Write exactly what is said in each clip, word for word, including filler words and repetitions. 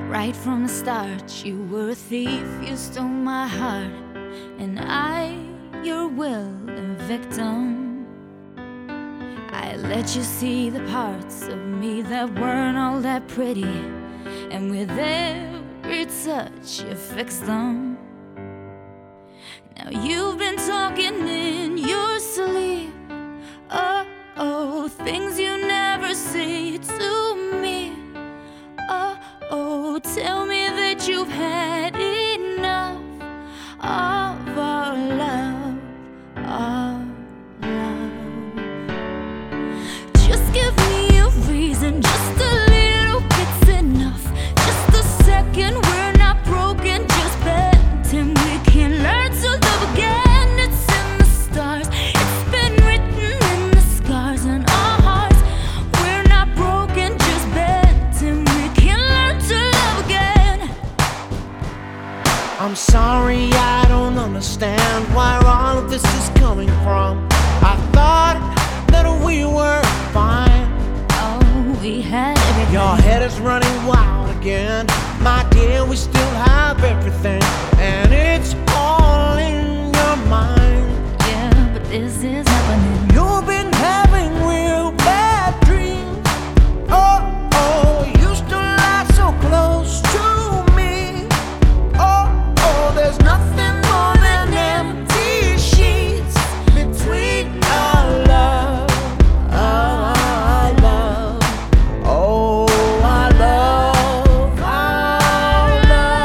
Right from the start, you were a thief, you stole my heart, and I, your willing victim. I let you see the parts of me that weren't all that pretty, and with every touch you fixed them. Now you've been talking in your sleep, oh, oh, things you never say to me. Oh, oh, tell me that you've had enough of our love, our love. Just give me a reason, just a little bit's enough. Just a second, we're not broken, just bent, and we can learn to love again. It's in the stars, it's been written in the scars on our hearts. We're not broken, just bent, and we can learn to love again. I'm sorry, I don't understand where all of this is coming from. I thought that we were fine. Oh, we had everything. Your head is running wild again. My dear, we still have everything, and it's all in your mind. Yeah, but this is happening. You've been having real bad dreams. Oh, oh, you used to lie so close to me. Oh, oh, there's nothing more than empty sheets between our love, our love. Oh, our love, our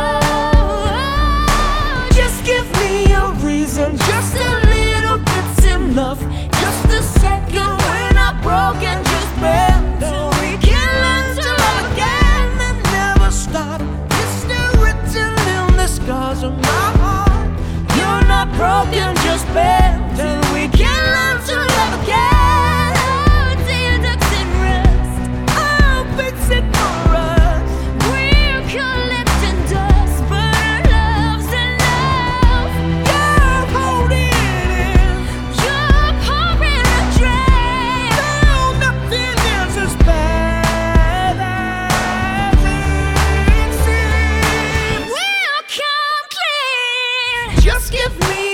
love. Just give me a reason, just a little bit's enough. Just a second, we're not broken, just bend. We can learn to love again and never stop. It's still written in the scars of my heart. You're not broken, just bend, and we can learn to love again. Oh, dear ducks in rest, Oh, fix it for us. we're collecting dust, but our love's enough. You're holding it. You're pouring a drain. No, nothing is as bad as it seems. We'll come clean. Just give me